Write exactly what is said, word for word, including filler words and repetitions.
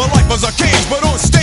My life was a cage, but on stage